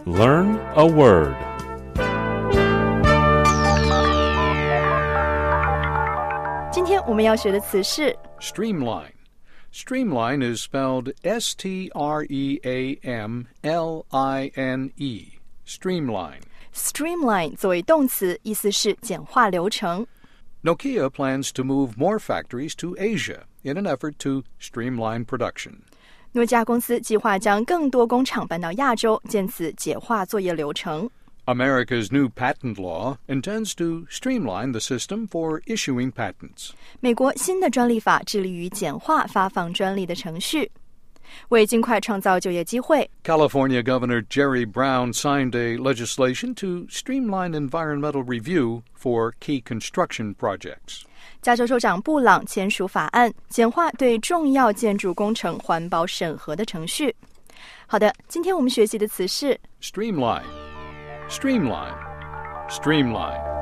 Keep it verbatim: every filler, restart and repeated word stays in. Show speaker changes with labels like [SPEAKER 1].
[SPEAKER 1] Learn a word.
[SPEAKER 2] Streamline 今天我们要学的词是
[SPEAKER 3] Streamline. Streamline is spelled S T R E A M L I N E. Streamline.
[SPEAKER 2] Streamline 作为动词，意思是简化流程。
[SPEAKER 3] Nokia plans to move more factories to Asia in an effort to streamline production.
[SPEAKER 2] 诺基亚公司计划将更多工厂搬到亚洲，借此简化作业流程。
[SPEAKER 3] America's new patent law intends to streamline the system for issuing patents.
[SPEAKER 2] 美国新的专利法致力于简化发放专利的程序。为尽快创造就业机会
[SPEAKER 3] California Governor Jerry Brown signed a legislation to streamline environmental review for key construction projects.
[SPEAKER 2] 加州州长布朗签署法案，简化对重要建筑工程环保审核的程序。好的，今天我们学习的词是
[SPEAKER 3] Streamline. Streamline. Streamline.